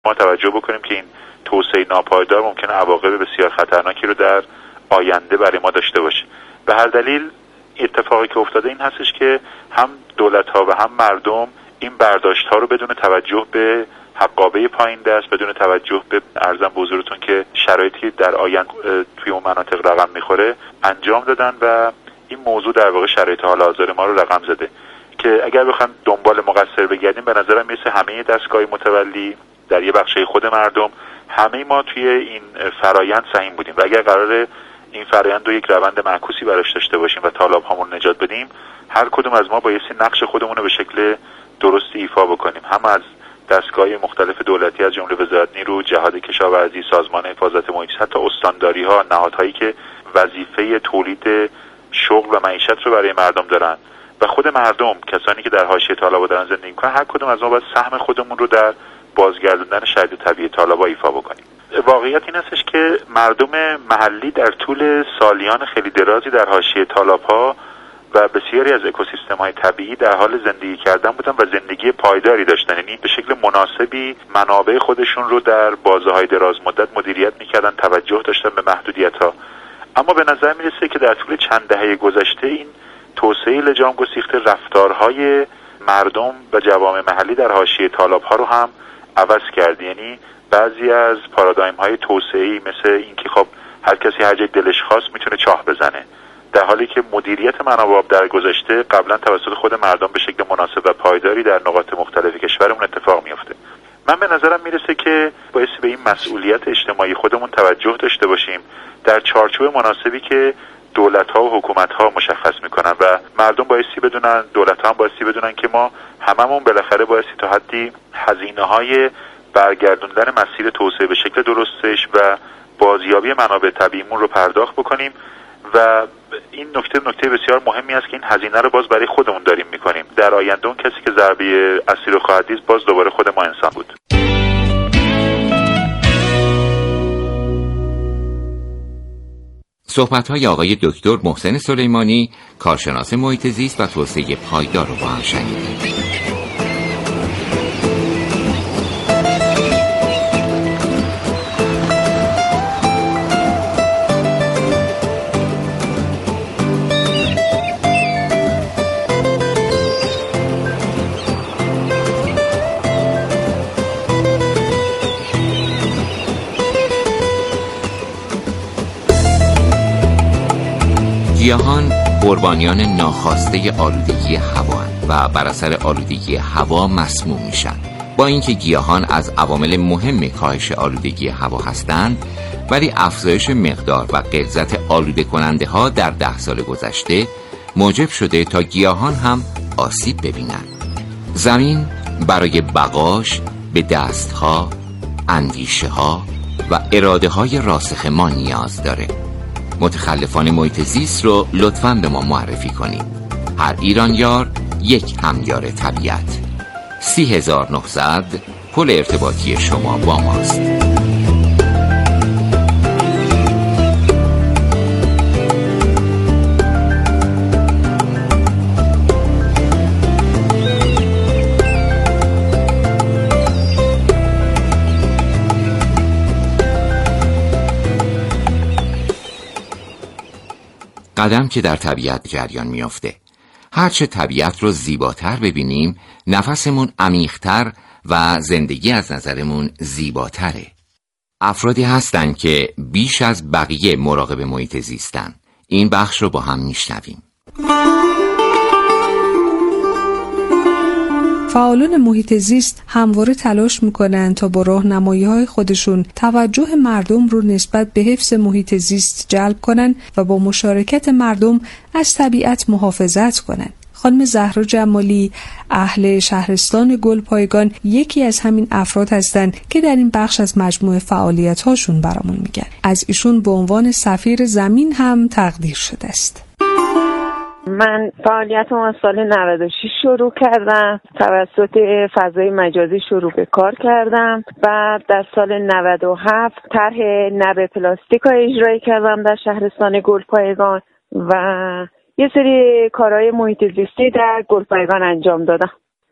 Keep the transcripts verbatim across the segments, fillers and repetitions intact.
ما توجه بکنیم که این توسعه ناپایدار ممکنه عواقب بسیار خطرناکی رو در آینده برای ما داشته باشه. به هر دلیل اتفاقی که افتاده این هستش که هم دولت‌ها و هم مردم این برداشت‌ها رو بدون توجه به حقابه پایین دست، بدون توجه به ارزم به حضورتون که شرایطی در آینده توی اون مناطق رقم میخوره انجام دادن و این موضوع در واقع شرایط حال حاضر ما رو رقم زده که اگر بخوایم دنبال مقصر بگردیم به نظرم مثل همه دستگاه متولی در یه بخشی خود مردم همه ما توی این فرایند سهیم بودیم و اگر قراره این فرایند رو یک روند معکوسی براش داشته باشیم و طالب هامون نجات بدیم، هر کدوم از ما بایستی نقش خودمون رو به شکل درستی ایفا بکنیم، هم از دستگاه مختلف دولتی از جمله وزارت نیرو، جهاد کشاورزی، سازمان حفاظت محیط زیست، حتی استانداری ها، نهادهایی که وظیفه تولید شغل و معیشت رو برای مردم دارن و خود مردم، کسانی که در حاشیه طالب‌ها دارن زندگی می‌کنن، هر کدوم از ما باید سهم خودمون رو در بازگردوندن شرایط طبیعی طالب‌ها ایفا بکنیم. واقعیت این هستش که مردم محلی در طول سالیان خیلی درازی در حاشیه طالب‌ها و بسیاری از اکوسیستم‌های طبیعی در حال زندگی کردن بودن و زندگی پایداری داشتن، یعنی به شکل مناسبی منابع خودشون رو در بازه‌های دراز مدت مدیریت می‌کردن، توجه داشتن به محدودیت‌ها. اما به نظر می‌رسه که در طول چند دهه گذشته این توسعه لجام گسیخته رفتارهای مردم و جوامع محلی در حاشیه طالب‌ها رو هم عوض کرد. یعنی بعضی از پارادایم‌های توسعه‌ای مثل اینکه خب هر کسی هر جای دلش خواست میتونه چاه بزنه، در حالی که مدیریت منابع آب در گذشته قبلا توسط خود مردم به شکل مناسب و پایداری در نقاط مختلف کشورمون اتفاق میفته. من به نظرم میرسه که بایستی به این مسئولیت اجتماعی خودمون توجه داشته باشیم در چارچوب مناسبی که دولت‌ها و حکومت‌ها مشخص میکنن و مردم بایستی بدونن، دولت‌ها هم بایستی بدونن که ما هممون بالاخره بایستی تا حدی هزینه‌های برگردوندن مسیر توسعه به شکل درستش و بازیابی منابع طبیعیمون رو پرداخت بکنیم و این نکته نکته بسیار مهمی است که این هزینه رو باز برای خودمون داریم میکنیم. در آینده اون کسی که ضربه اصلی رو خواهد دید باز دوباره خود ما انسان بود. صحبت‌های آقای دکتر محسن سلیمانی، کارشناس محیط زیست و توسعه پایدار رو با هم شنیدید. گیاهان قربانیان ناخواسته آلودگی هوا و بر اثر آلودگی هوا مسموم میشن. با اینکه گیاهان از عوامل مهم کاهش آلودگی هوا هستند، ولی افزایش مقدار و غلظت آلوده کننده ها در ده سال گذشته موجب شده تا گیاهان هم آسیب ببینند. زمین برای بقاش به دستها، اندیشه ها و اراده های راسخ ما نیاز داره. متخلفان محیط زیست رو لطفاً به ما معرفی کنید. هر ایرانیار یک همیار طبیعت. سی هزار و نهصد پل ارتباطی شما با ماست. قدم که در طبیعت جریان میافته. هرچه طبیعت رو زیباتر ببینیم، نفسمون عمیق‌تر و زندگی از نظرمون زیباتره. افرادی هستن که بیش از بقیه مراقب محیط زیستن. این بخش رو با هم میشنویم. فعالان محیط زیست همواره تلاش میکنن تا با راهنمایی‌های خودشون توجه مردم رو نسبت به حفظ محیط زیست جلب کنن و با مشارکت مردم از طبیعت محافظت کنن. خانم زهرا جمالی، اهل شهرستان گلپایگان، یکی از همین افراد هستند که در این بخش از مجموعه فعالیت‌هاشون برامون میگن. از ایشون به عنوان سفیر زمین هم تقدیر شده است. من فعالیتم از سال نود و شش شروع کردم، توسط فضای مجازی شروع به کار کردم. بعد در سال نود و هفت طرح نب پلاستیک رو اجرایی کردم در شهرستان گلپایگان و یه سری کارهای محیط زیستی در گلپایگان انجام دادم.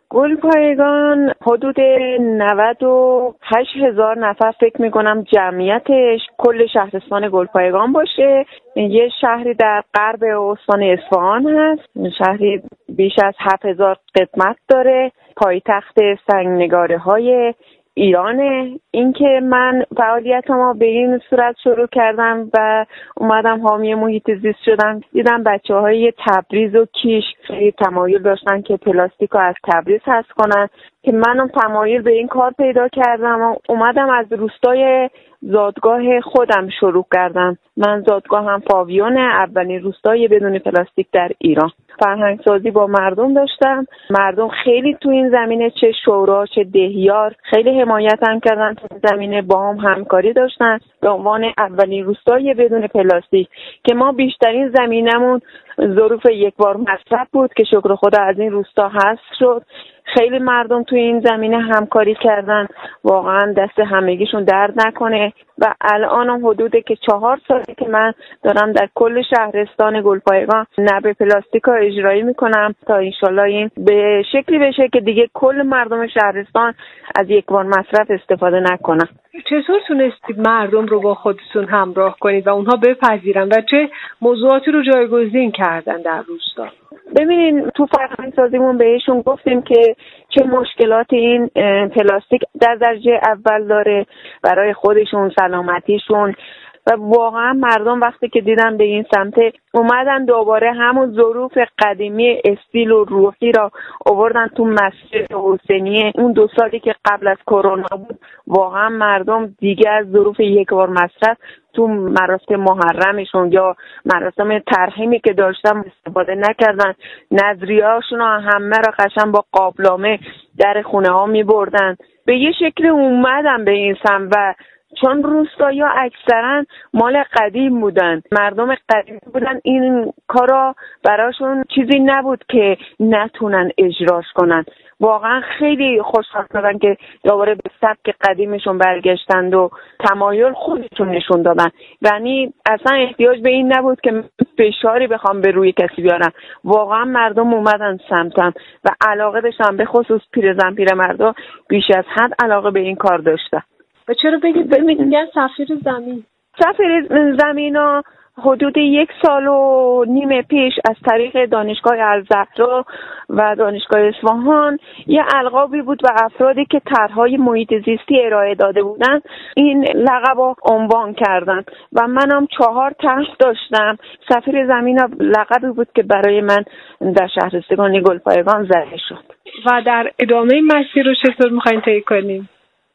گلپایگان حدود نود و هشت هزار نفر فکر میکنم جمعیتش کل شهرستان گلپایگان باشه. یه شهری در غرب استان اصفهان هست، شهری بیش از هفت هزار قسمت داره، پایتخت سنگنگاره های ایرانه. اینکه من فعالیتمو به این صورت شروع کردم و اومدم حامی محیط زیست شدم، دیدم بچه‌های تبریز و کیش خیلی تمایل داشتن که پلاستیک رو از تبریز حذف کنن که منم تمایل به این کار پیدا کردم و اومدم از روستای زادگاه خودم شروع کردم. من زادگاه هم پاویون، اولین روستای بدون پلاستیک در ایران. فرهنگ سازی با مردم داشتم، مردم خیلی تو این زمینه چه شورا چه دهیار خیلی حمایتم کردن، تو این زمینه با هم همکاری داشتن به عنوان اولین روستای بدون پلاستیک که ما بیشترین زمینمون ظروف یک بار مصرف بود که شکر خدا از این روستا حذف شد. خیلی مردم توی این زمینه همکاری کردن، واقعا دست همگیشون درد نکنه و الان حدود که چهار ساله که من دارم در کل شهرستان گلپایگان نبع پلاستیک ها اجرایی میکنم تا انشالله این به شکلی بشه که دیگه کل مردم شهرستان از یک بار مصرف استفاده نکنن. چطور تونستید مردم رو با خودتون همراه کنید و اونها بپذیرن و چه موضوعاتی رو جایگزین کردن در روستا؟ ببینین تو فرهنگ سازیمون بهشون گفتیم که چه مشکلات این پلاستیک در درجه اول داره برای خودشون، سلامتیشون، و واقعا مردم وقتی که دیدن به این سمت اومدن دوباره همون ظروف قدیمی استیل و روحی را آوردن تو مسجد حسینیه. اون دو سالی که قبل از کرونا بود واقعا مردم دیگه از ظروف یک بار مصرف تو مراسم محرمشون یا مراسم ترحیمی که داشتن استفاده نکردن. نظریه‌هاشون همه را قشنگ با قابلمه در خونه ها می بردن. به یه شکل اومدن به این سمت و چون روستایا اکثرا مال قدیم بودن، مردم قدیم بودن، این کارا براشون چیزی نبود که نتونن اجراش کنن. واقعا خیلی خوشحال شدن که دوباره به سبک قدیمشون برگشتند و تمایل خودشون نشون دادن. یعنی اصلا احتیاج به این نبود که فشاری بخوام به روی کسی بیارم. واقعا مردم اومدن سمتم و علاقه داشتن، به خصوص پیرزن پیرمردا بیش از حد علاقه به این کار داشتن. و چرا بگید ببینید سفیر زمین سفیر زمین ها حدود یک سال و نیم پیش از طریق دانشگاه الزهرا و دانشگاه اصفهان یه القابی بود و افرادی که طرحهای محیط زیستی ارائه داده بودن این لقب رو عنوان کردن و منم چهار طرح داشتم. سفیر زمین لقبی بود که برای من در شهرستان گلپایگان زده شد. و در ادامه مسیر رو چطور میخواین طی کنیم؟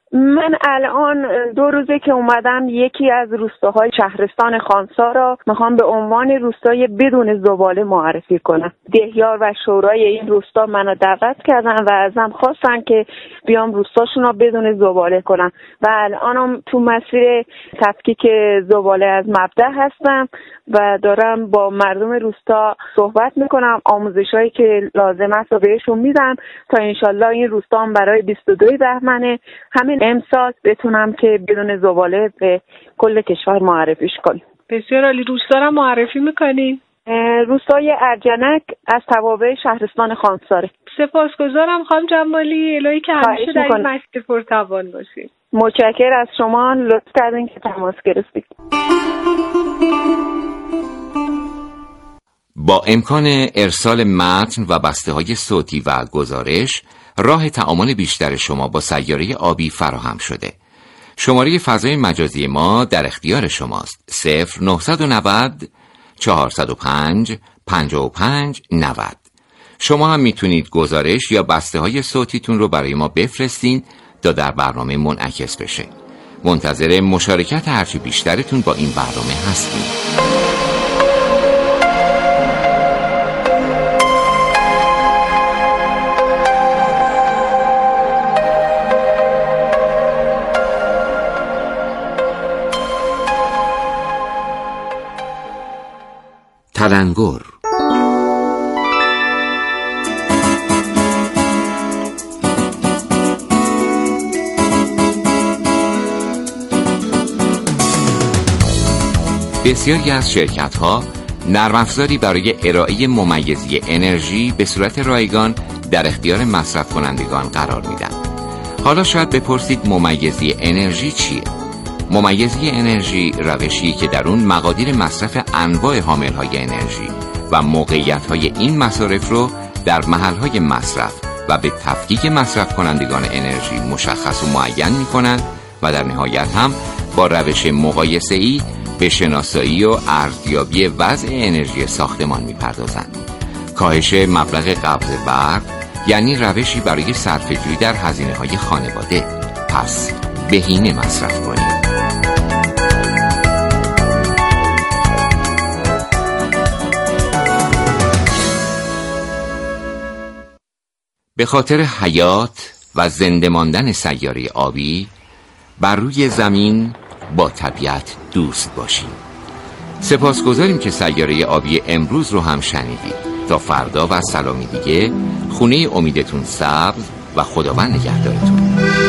من الان دو روزه که اومدم یکی از روستاهای شهرستان خانسا را میخوام به عنوان روستای بدون زباله معرفی کنم. دهیار و شورای این روستا منو دعوت کردن و ازم خواستن که بیام روستاشون رو بدون زباله کنم و الانم تو مسیر تفکیک زباله از مبدأ هستم و دارم با مردم روستا صحبت میکنم، آموزشایی که لازم است رو بهشون میدم تا انشالله این روستا هم برای بیست و دو بهمن همین امسال بتونم که بدون زباله به کل کشور معرفیش کنیم. بسیار عالی. روستا رو معرفی میکنیم؟ روستای ارجنک از توابع شهرستان خانساره. سپاسگزارم خانم جمالی، الهی که همیشه در این مسیر پرتوان باشید. متشکرم از شما، لطف کردین که تماس گرفتید. با امکان ارسال متن و بسته‌های صوتی و گزارش، راه تعامل بیشتر شما با سیاره آبی فراهم شده. شماره فضای مجازی ما در اختیار شماست. صفر نهصد و نود چهارصد و پنج پنجاه و پنج نود. شما هم میتونید گزارش یا بسته‌های صوتیتون رو برای ما بفرستین تا در برنامه منعکس بشه. منتظر مشارکت هرچی بیشترتون با این برنامه هستیم. تلنگر. بسیاری از شرکت‌ها نرم افزاری برای ارائه ممیزی انرژی به صورت رایگان در اختیار مصرف کنندگان قرار میدن. حالا شاید بپرسید ممیزی انرژی چیه؟ ممیزی انرژی روشی که در اون مقادیر مصرف انواع حاملهای انرژی و موقعیت‌های این مصارف رو در محل‌های مصرف و به تفکیک مصرف کنندگان انرژی مشخص و معین می‌کنند و در نهایت هم با روش مقایسه‌ای به شناسایی و ارزیابی وضع انرژی ساختمان می‌پردازند. کاهش مبلغ قبض برق یعنی روشی برای صرفه‌جویی در هزینه‌های خانواده. پس بهینه مصرف کنید. به خاطر حیات و زنده ماندن سیاره آبی بر روی زمین با طبیعت دوست باشیم. سپاسگزاریم که سیاره آبی امروز رو هم شنیدید. تا فردا و سلامی دیگه، خونه امیدتون سبز و خداوند نگهدارتون.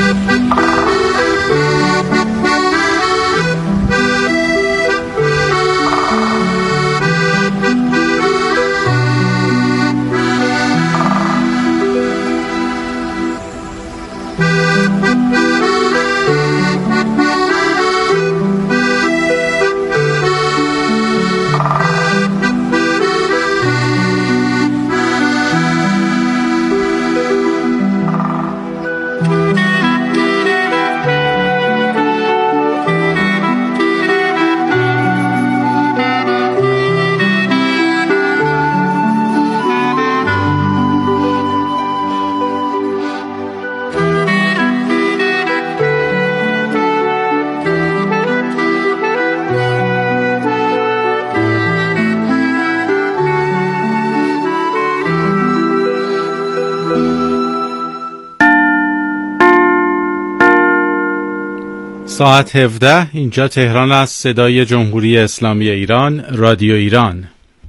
ساعت هفده، اینجا تهران است. صدای جمهوری اسلامی ایران، رادیو ایران.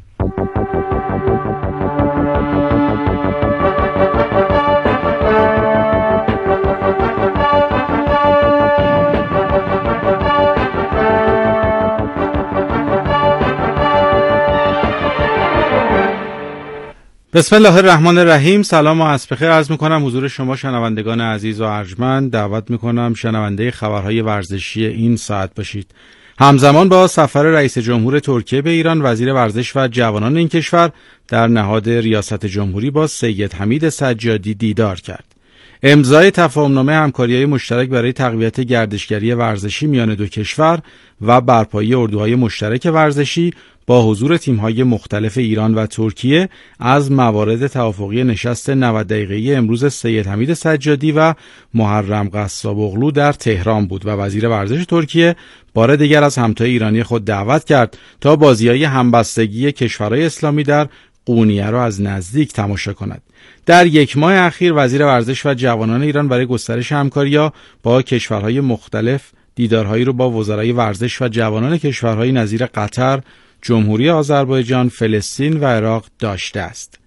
بسم الله الرحمن الرحیم. سلام و عصر بخیر عرض میکنم حضور شما شنوندگان عزیز و ارجمند. دعوت میکنم شنونده خبرهای ورزشی این ساعت باشید. همزمان با سفر رئیس جمهور ترکیه به ایران، وزیر ورزش و جوانان این کشور در نهاد ریاست جمهوری با سید حمید سجادی دیدار کرد. امضای تفاهمنامه همکاری‌های مشترک برای تقویت گردشگری ورزشی میان دو کشور و برپایی اردوهای مشترک ورزشی با حضور تیم‌های مختلف ایران و ترکیه از موارد توافقی نشست نود دقیقه‌ای امروز سید حمید سجادی و محرم قصاب‌اغلو در تهران بود و وزیر ورزش ترکیه بار دیگر از همتای ایرانی خود دعوت کرد تا بازی‌های همبستگی کشورهای اسلامی در قونیه را از نزدیک تماشا کند. در یک ماه اخیر وزیر ورزش و جوانان ایران برای گسترش همکاری‌ها با کشورهای مختلف دیدارهایی را با وزرای ورزش و جوانان کشورهای نظیر قطر، جمهوری آذربایجان، فلسطین و عراق داشته است.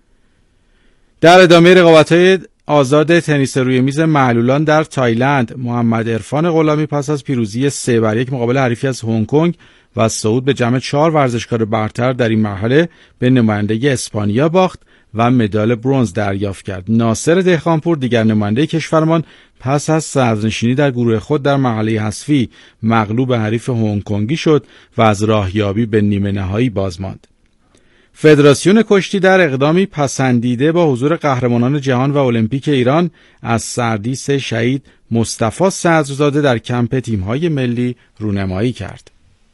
در ادامه رقابت‌های آزاد تنیس روی میز معلولان در تایلند، محمد عرفان غلامی پس از پیروزی سه بر یک مقابل حریفی از هنگ کنگ و صعود به جمع چهار ورزشکار برتر در این مرحله به نمایندگی اسپانیا باخت و مدال برنز دریافت کرد. ناصر دهقانپور دیگر نماینده کشورمان پس از صدرنشینی در گروه خود در مرحله حذفی مغلوب حریف هنگ کنگی شد و از راهیابی به نیمه نهایی باز ماند. فدراسیون کشتی در اقدامی پسندیده با حضور قهرمانان جهان و المپیک ایران از سردیس شهید مصطفی صدرزاده در کمپ تیم‌های ملی رونمایی کرد.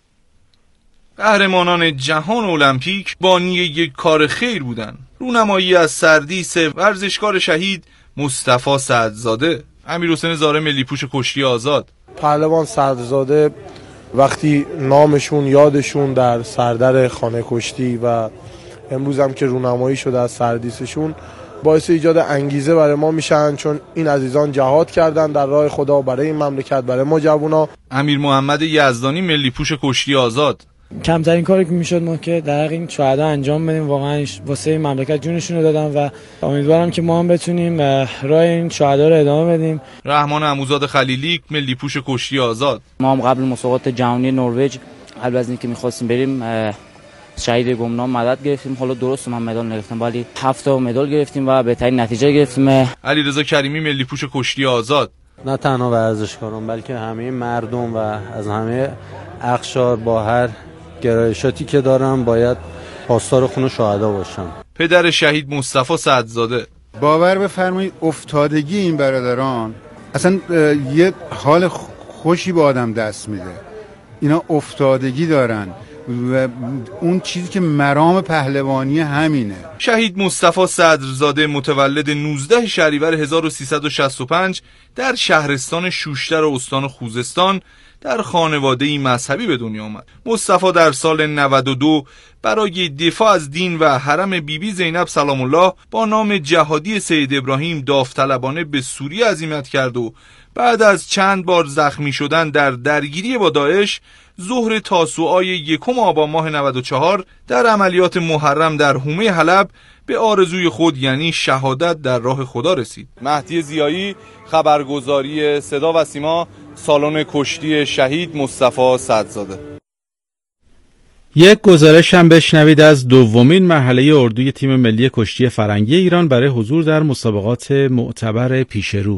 قهرمانان جهان المپیک بانی یک کار خیر بودند. رونمایی از سردیس ورزشکار شهید مصطفی صدرزاده. امیرحسین زاره ملی پوش کشتی آزاد. پهلوان صدرزاده وقتی نامشون یادشون در سردر خانه کشتی و امروز هم که رونمایی شده از سردیسشون باعث ایجاد انگیزه برای ما میشن، چون این عزیزان جهاد کردن در راه خدا برای این مملکت، برای ما جوونا. امیر محمد یزدانی ملی پوش کشتی آزاد. کمترین کاری که میشد ما که در این شهدا انجام بدیم، واقعا واسه این مملکت جونشون رو دادن و امیدوارم که ما هم بتونیم راه این شهدا رو ادامه بدیم. رحمان عموزاد خلیلی ملی پوش کشتی آزاد. ما هم قبل مسابقات جهانی نروژ قبل از اینکه می‌خواستیم بریم شهید گمنام مدد گرفتیم. حالا درست من مدال نگرفتم ولی هفت تا مدال گرفتیم و بهترین نتیجه گرفتیم. علیرضا کریمی ملی پوش کشتی آزاد: نه تنها ورزشکاران بلکه همه مردم و از همه اقشار با هر گرایشاتی که دارن باید پاسدار خون شهدا باشن. پدر شهید مصطفی سعدزاده: باور بفرمایید افتادگی این برادران اصلا یه حال خوشی به آدم دست میده. اینا افتادگی دارن و اون چیزی که مرام پهلوانی همینه. شهید مصطفی صدرزاده متولد نوزده شهریور هزار و سیصد و شصت و پنج در شهرستان شوشتر و استان خوزستان در خانواده‌ای مذهبی به دنیا آمد. مصطفی در سال نود و دو برای دفاع از دین و حرم بیبی بی زینب سلام الله با نام جهادی سید ابراهیم داوطلبانه به سوریه عزیمت کرد و بعد از چند بار زخمی شدن در درگیری با داعش ظهر تاسوعای یکم آبان ماه نود و چهار در عملیات محرم در حومه حلب به آرزوی خود یعنی شهادت در راه خدا رسید. مهدی ضیایی، خبرگزاری صدا و سیما، سالن کشتی شهید مصطفی سعدزاده. یک گزارش هم بشنوید از دومین مرحله اردوی تیم ملی کشتی فرنگی ایران برای حضور در مسابقات معتبر پیش رو.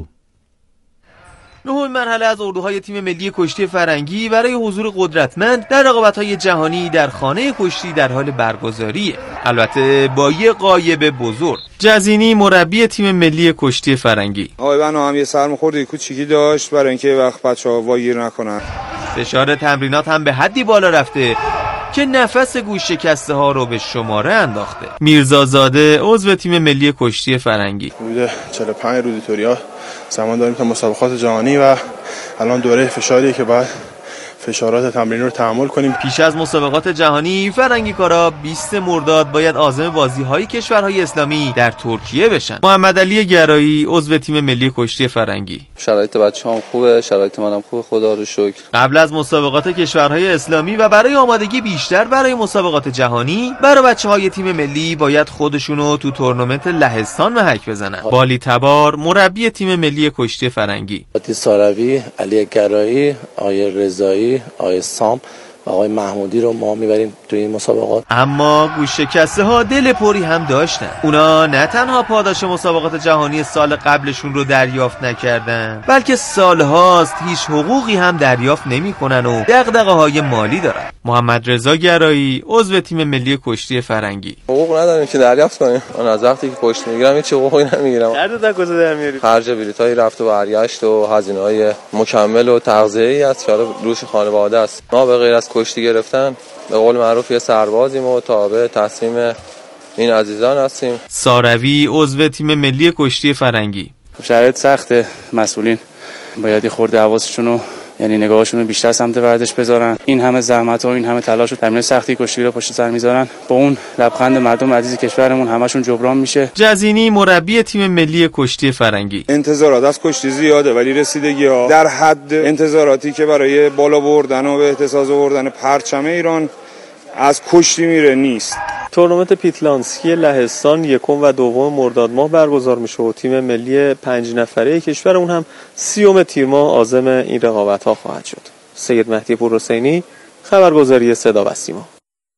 نهمین مرحله از اردوهای تیم ملی کشتی فرنگی برای حضور قدرتمند در رقابت‌های جهانی در خانه کشتی در حال برگزاریه. البته با یه غایب بزرگ. جزینی مربی تیم ملی کشتی فرنگی: آقای بنا هم یه سرماخوردی کوچیکی داشت برای اینکه وقت بچه‌ها واگیر نکنن. فشار تمرینات هم به حدی بالا رفته که نفس گوش شکسته ها رو به شماره انداخته. میرزازاده عضو تیم ملی کشتی فرنگی: حدود چهل و پنج روز توریا زمان داریم تا مسابقات جهانی و الان دوره فشاریه که باید فشارات تمرینی رو تحمل کنیم. پیش از مسابقات جهانی فرنگی کارا بیست مرداد باید عازم بازی‌های کشورهای اسلامی در ترکیه بشن. محمد علی گرایی عضو تیم ملی کشتی فرنگی: شرایط بچه‌ام خوبه، شرایط منم خوبه خدا رو شکر. قبل از مسابقات کشورهای اسلامی و برای آمادگی بیشتر برای مسابقات جهانی، برای بچه‌های تیم ملی باید خودشونو تو تورنمنت لهستان محک بزنن. بالی تبار مربی تیم ملی کشتی فرنگی: علی ساروی، علی گرایی، آیه رضایی، آقای سام و آقای محمودی رو ما میبریم توی این مسابقات. اما گوش شکسته ها دل پری هم داشتن. اونا نه تنها پاداش مسابقات جهانی سال قبلشون رو دریافت نکردن، بلکه سالهاست هیچ حقوقی هم دریافت نمیکنن و دغدغه های مالی دارن. محمد رضا گرایی عضو تیم ملی کشتی فرنگی: حقوق نداریم که دریافت کنیم. من از وقتی که کشتی میگیرم هیچ حقوقی نمیگیرم. درد تا کجا در میاری؟ خرج بلیطای رفت و برگشت و هزینه‌های مکمل و تغذیه‌ای است که روش خانواده است. ما به غیر از کشتی گرفتن به قول معروف یه سربازیم و تابع تصمیم این عزیزان هستیم. ساروی عضو تیم ملی کشتی فرنگی: شرایط سخته، مسئولین باید یه خورده حواسشون یعنی نگاهشون رو بیشتر سمت ورزش بذارن. این همه زحمت و این همه تلاش و تمرین سختی کشتی رو پشت سر میذارن، با اون لبخند مردم عزیز کشورمون همشون جبران میشه. جزینی مربی تیم ملی کشتی فرنگی: انتظارات از کشتی زیاده ولی رسیدگی‌ها در حد انتظاراتی که برای بالا بردن و به اهتزاز آوردن پرچم ایران از کشتی میره نیست. تورنمنت پیتلانسکی لهستان یکم و دوم مرداد ماه برگزار میشه و تیم ملی پنج نفره کشورمون هم سیوم تیر ماه عازم این رقابت‌ها خواهد شد. سید مهدی پورحسینی، خبرگزاری صدا و سیما.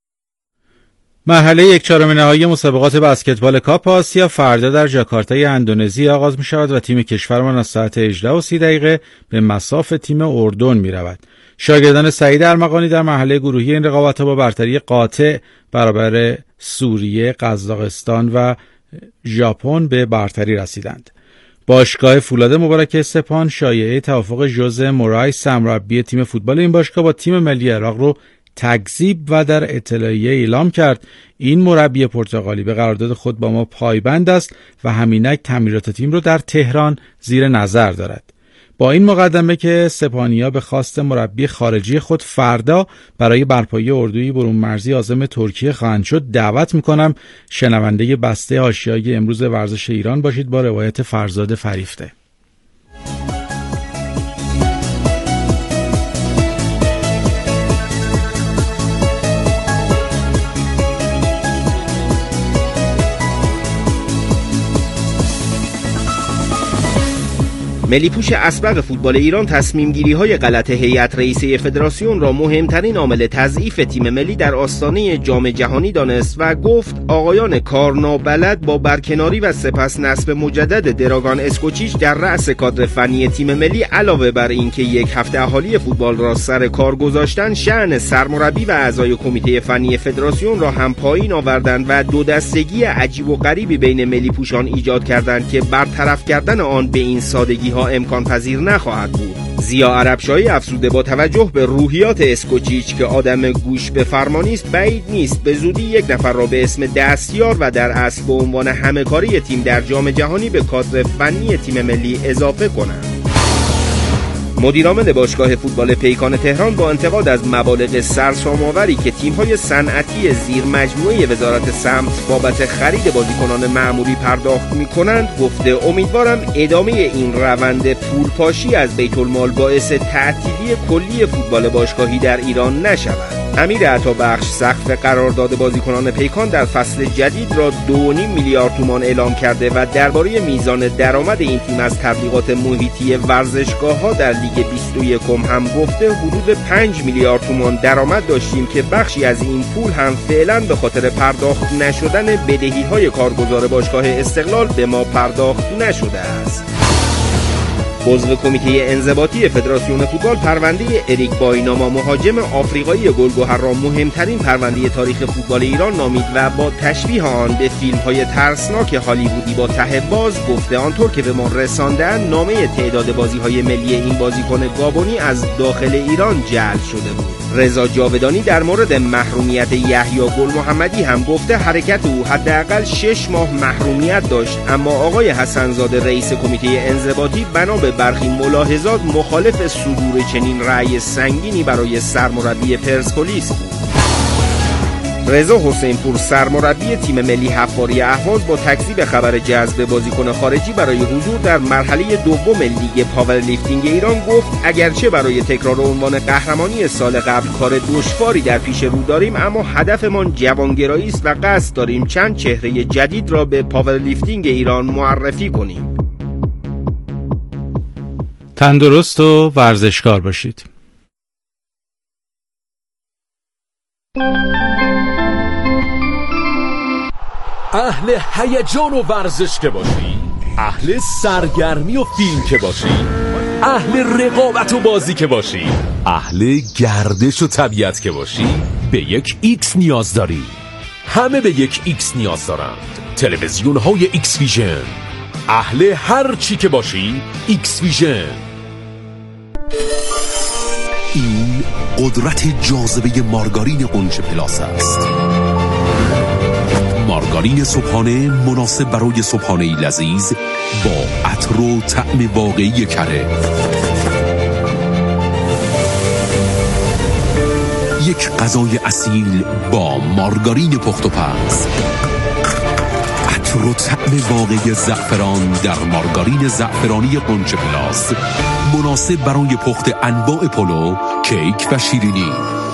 مرحله یک چهارم نهایی مسابقات بسکتبال کاپ آسیا فردا در ژاکارتای اندونزی آغاز می شود و تیم کشورمان از ساعت هجده و سی دقیقه به مصاف تیم اردن می رود. شاگردان سعید ارمغانی در مرحله گروهی این رقابت‌ها با برتری قاطع برابر سوریه، قزاقستان و ژاپن به برتری رسیدند. باشگاه فولاد مبارک استپان شایعه توافق ژوزه مورایس مربی تیم فوتبال این باشگاه با تیم ملی عراق رو تکذیب و در اطلاعیه اعلام کرد این مربی پرتغالی به قرارداد خود با ما پایبند است و همینک تعمیرات تیم رو در تهران زیر نظر دارد. با این مقدمه که سپانیا به خواست مربی خارجی خود فردا برای برپایی اردوی برون مرزی عازم ترکیه خواهند شد، دعوت میکنم شنونده بسته حاشیه‌ای امروز ورزش ایران باشید با روایت فرزاد فریفته. ملی پوش اسبق فوتبال ایران تصمیم گیری های غلط هیئت رئیسه فدراسیون را مهمترین عامل تضعیف تیم ملی در آستانه جام جهانی دانست و گفت آقایان کارنابلد با برکناری و سپس نصب مجدد دراگان اسکوچیچ در رأس کادر فنی تیم ملی علاوه بر اینکه یک هفته اهالی فوتبال را سر کار گذاشتن، شأن سرمربی و اعضای کمیته فنی فدراسیون را هم پایین آوردند و دو دستگی عجیب و غریبی بین ملی پوشان ایجاد کردند که برطرف کردن آن به این سادگی ها امکان پذیر نخواهد بود. ضیا عربشاهی افزوده با توجه به روحیات اسکوچیچ که آدم گوش به فرمانی است، بعید نیست به زودی یک نفر را به اسم دستیار و در اصل به عنوان همکاری تیم در جام جهانی به کادر فنی تیم ملی اضافه کنند. مدیرعامل باشگاه فوتبال پیکان تهران با انتقاد از مبالغ سرسام‌آوری که تیم‌های صنعتی زیر مجموعه وزارت سمت بابت خرید بازیکنان معمولی پرداخت می‌کنند گفته امیدوارم ادامه این روند پولپاشی از بیت المال باعث تعطیلی کلی فوتبال باشگاهی در ایران نشود. امیر عطابخش سقف قرارداد بازیکنان پیکان در فصل جدید را دو و نیم میلیارد تومان اعلام کرده و درباره میزان درآمد این تیم از تبلیغات محیطی ورزشگاه‌ها در لیگ بیست و یکم هم گفته حدود پنج میلیارد تومان درآمد داشتیم که بخشی از این پول هم فعلا به خاطر پرداخت نشدن بدهی‌های کارگزار باشگاه استقلال به ما پرداخت نشده است. عضو کمیته انضباطی فدراسیون فوتبال پرونده اریک بایناما مهاجم آفریقایی گلگهر را مهمترین پرونده تاریخ فوتبال ایران نامید و با تشبیه آن به فیلم‌های ترسناک هالیوودی با ته باز گفته آنطور که به ما رساندند نامه تعداد بازی‌های ملی این بازیکن گابونی از داخل ایران جعل شده بود. رضا جاودانی در مورد محرومیت یحیی گل محمدی هم گفته حرکت او حداقل شش ماه محرومیت داشت، اما آقای حسن‌زاده رئیس کمیته انضباطی بنا به برخی ملاحظات مخالف صدور چنین رأی سنگینی برای سرمربی پرسپولیس بود. رضا حسینپور سرمربی تیم ملی حفاری اهواز با تکذیب خبر جذب بازیکن خارجی برای حضور در مرحله دوم لیگ پاورلیفتینگ ایران گفت اگرچه برای تکرار عنوان قهرمانی سال قبل کار دشواری در پیش رو داریم، اما هدفمان جوانگرایی است و قصد داریم چند چهره جدید را به پاورلیفتینگ ایران معرفی کنیم. تندرست و ورزشکار باشید. اهل هیجان و ورزش که باشی، اهل سرگرمی و فیلم که باشی، اهل رقابت و بازی که باشی، اهل گردش و طبیعت که باشی، به یک ایکس نیاز داری. همه به یک ایکس نیاز دارند. تلویزیون های ایکس ویژن. اهل هر چی که باشی ایکس ویژن. این قدرت جاذبه مارگارین غنچه پلاس است. مارگارین صبحانه مناسب برای صبحانه‌ای لذیذ با عطر و طعم واقعی کره. یک غذای اصیل با مارگارین پخت و پز. عطر و طعم واقعی زعفران در مارگارین زعفرانی غنچه پلاس، مناسب برای پخت انواع پلو، کیک و شیرینی.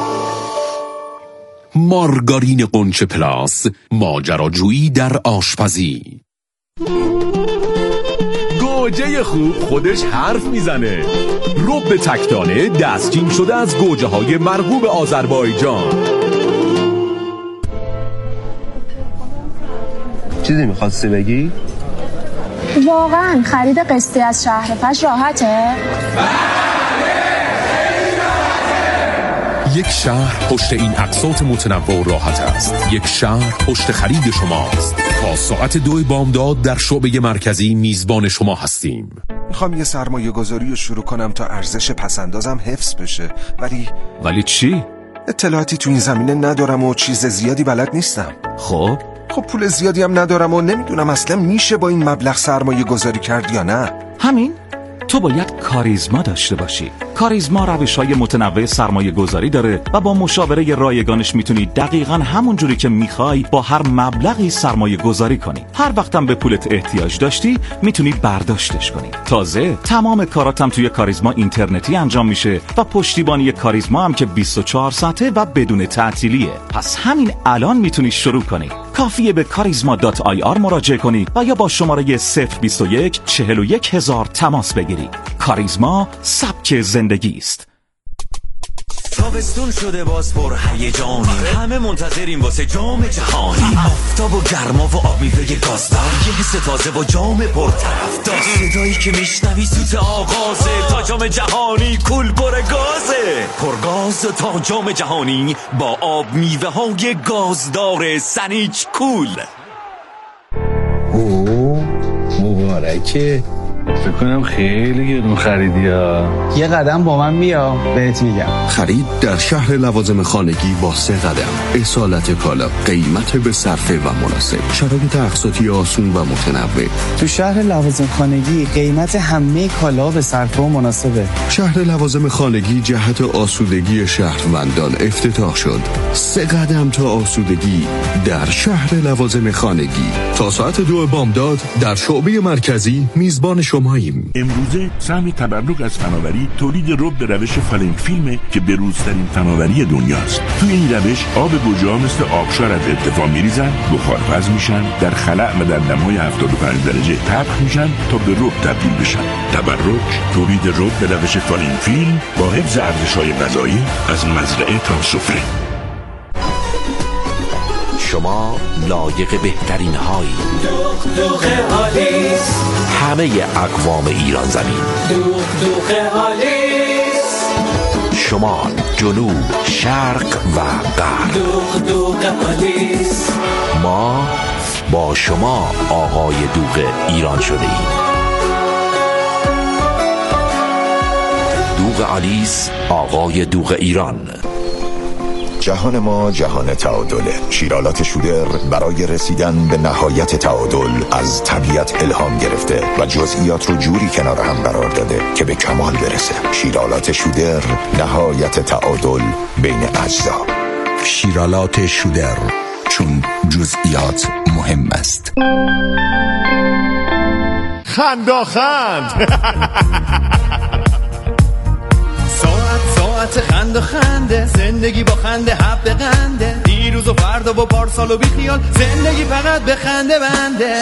مارگارین غنچه پلاس، ماجراجویی در آشپزی. گوجه خوب خودش حرف میزنه. رب تکدانه دستچین شده از گوجه های مرغوب آذربایجان. چیزی میخواستی بگی؟ واقعا خرید قسطی از شهرفش راحته؟ یک شهر پشت این اقساط متنوع و راحت است. یک شهر پشت خرید شماست. تا ساعت دو بامداد در شعبه مرکزی میزبان شما هستیم. میخوام یه سرمایه گذاری رو شروع کنم تا ارزش پسندازم حفظ بشه، ولی ولی چی؟ اطلاعاتی تو این زمینه ندارم و چیز زیادی بلد نیستم. خب خب پول زیادی هم ندارم و نمیدونم اصلا میشه با این مبلغ سرمایه گذاری کرد یا نه. همین؟ تو باید کاریزما داشته باشی. کاریزما روش‌های متنوع سرمایه گذاری داره و با مشاوره رایگانش میتونی دقیقاً همون جوری که میخوای با هر مبلغی سرمایه گذاری کنی. هر وقتم به پولت احتیاج داشتی میتونی برداشتش کنی. تازه تمام کاراتم توی کاریزما اینترنتی انجام میشه و پشتیبانی کاریزما هم که بیست و چهار ساعته و بدون تعطیلیه. پس همین الان میتونی شروع کنی. کافیه به کاریزما دات آی آر مراجعه کنی و یا با شماره صفر بیست و یک چهل و یک هزار تماس بگیری. کاریزما سبک زندگی است. تابستون شده باز پر هیجانی، همه منتظریم واسه جام جهانی. آفتاب و گرما و آب میوه گازدار، یه حس تازه و جام پر طرفدار. صدایی که میشنوی سوت آغازه، تا جام جهانی کول پر گازه. پرگاز تا جام جهانی با آب میوه های گازدار سنیچ کول. اوه مبارکه، فکر کنم خیلی گرون خریدی ها. یه قدم با من بیا بهت میگم. خرید در شهر لوازم خانگی با سه قدم. اصالت کالا، قیمت به صرفه و مناسب، شرایط اقساطی آسون و متنوع. تو شهر لوازم خانگی قیمت همه کالا به صرفه و مناسبه. شهر لوازم خانگی جهت آسودگی شهروندان افتتاح شد. سه قدم تا آسودگی در شهر لوازم خانگی. تا ساعت دو بامداد در شعبه مرکزی میزبان شماییم. امروزه سهم تبرک از فناوری تولید رب به روش فالنگ فیلمه که بروزترین فناوری دنیاست. توی این روش آب گوجه‌ها مثل آبشار از ارتفاع میریزن، بخارپز میشن، در خلأ و در دمای هفتاد و پنج درجه طبخ میشن تا به رب تبدیل بشن. تبرک تولید رب به روش فالنگ فیلم با حفظ ارزش‌های غذایی از مزرعه تا سفره. شما لایق بهترین هایی. دوغ دوغ آلیس، همه اقوام ایران زمین. دوغ دوغ آلیس، شمال، جنوب، شرق و غرب. دوغ دوغ آلیس. ما با شما آقای دوغ ایران شده ایم. دوغ آلیس، آقای دوغ ایران. جهان ما جهان تعادله. شیرالات شودر برای رسیدن به نهایت تعادل از طبیعت الهام گرفته و جزئیات رو جوری کنار هم قرار داده که به کمال برسه. شیرالات شودر، نهایت تعادل بین اجزا. شیرالات شودر، چون جزئیات مهم است. خنداخند ساعت ساعت خند و خنده، زندگی با خنده حب قنده. دیروز و فردا و پارسال و بیخیال، زندگی فقط به خنده بنده.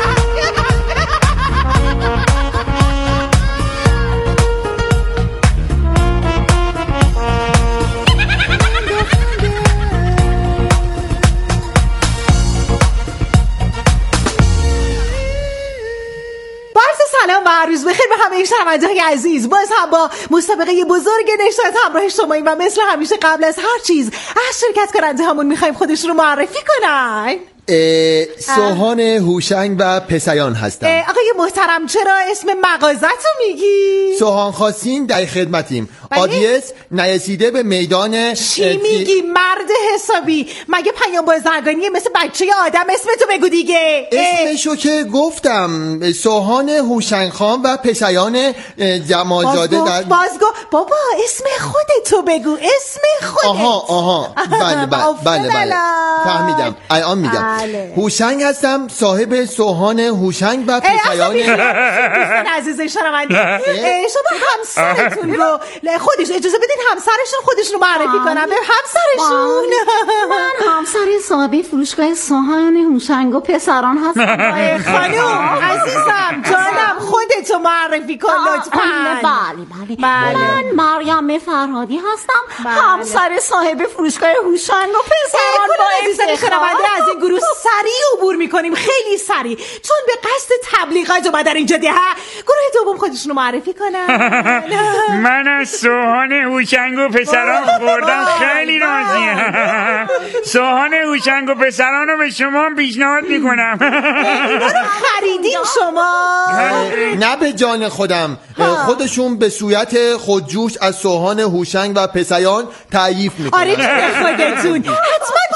سلام و عروض بخیر به همه شنونده‌های عزیز. باز هم با مسابقه بزرگ نشاط همراه شماییم و مثل همیشه قبل از هر چیز از شرکت کننده همون میخوایم خودشون رو معرفی کنن. سوهان هوشنگ و پسیان هستم. آقای محترم چرا اسم مغازتو میگی؟ سوهان خواستین در خدمتیم. آدیس نرسیده به میدان. چی میگی مرد حسابی؟ مگه پیام بازرگانیه مثل بچه آدم؟ اسمتو بگو دیگه. اسمشو که گفتم، سوهان هوشنگ خان و پسیان جمالزاده. باز گفت باز گفت بابا اسم خودتو بگو، اسم خودت. آها آها بله بله بله بله فهمیدم الان میگم. هوشنگ هستم، صاحب سوهان هوشنگ و پسیان. دوستان عزیز شنونده، شما همسرتون رو خودش اجازه بدین همسرشون خودشون رو معرفی کنن به همسرشون. من همسر صاحب فروشگاه سوهان هوشنگ و پسران هستم. خانم عزیزم جانم خودتو معرفی کن لطفاً. بله بله من مریم فرهادی هستم، همسر صاحب فروشگاه هوشنگ و پسران. با افتخار از این گروه سریع عبور میکنیم، خیلی سریع، چون به قصد تبلیغات اومدن اینجا ده. گروه دوم خودشون رو معرفی کنن. من از سوهان هوشنگ و پسران خوردم، خیلی راضیم. سوهان هوشنگ و پسران رو به شما پیشنهاد میکنم. خریدین شما؟ نه به جان خودم، خودشون به صورت خودجوش از سوهان هوشنگ و پسیان تعریف میکنن. آره خودتون حتما شما میخواین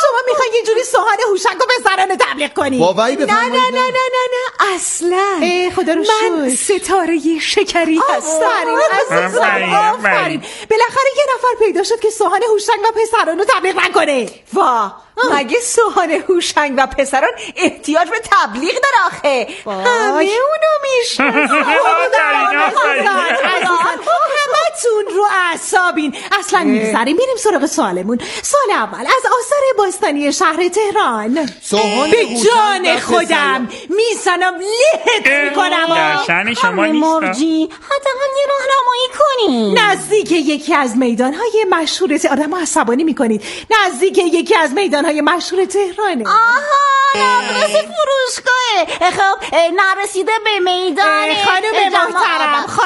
میخوای یه جوری سوهان هوشنگ و پسرانو تبلیغ کنی؟ واوی بفرمایید. نه نه نه نه نه نه اصلا خدا رو من ستاره شکری هستم. آفرین. بالاخره یه نفر پیدا شد که سوهان هوشنگ و پسرانو تبلیغ نکنه. وا مگه سوهان هوشنگ و پسران احتیاج به تبلیغ داره آخه؟ همه اونو میشناسن. همتون رو اعصابین. اصلا میگذاریم میریم سراغ سوالمون. سوال اول از آثار باستانی شهر تهران. به جان خودم میزنم لهت میکنم. در شأن شما نیست. مرجی حداقل یه راهنمایی کنی. نزدیک یکی از میدانهای مشهور ت... آدمو عصبانی میکنید. نزدیک یکی از میدانهای مشهور تهرانه. آها نقرس فروشگاهه. خب نرسیده به میدان. خانم محترم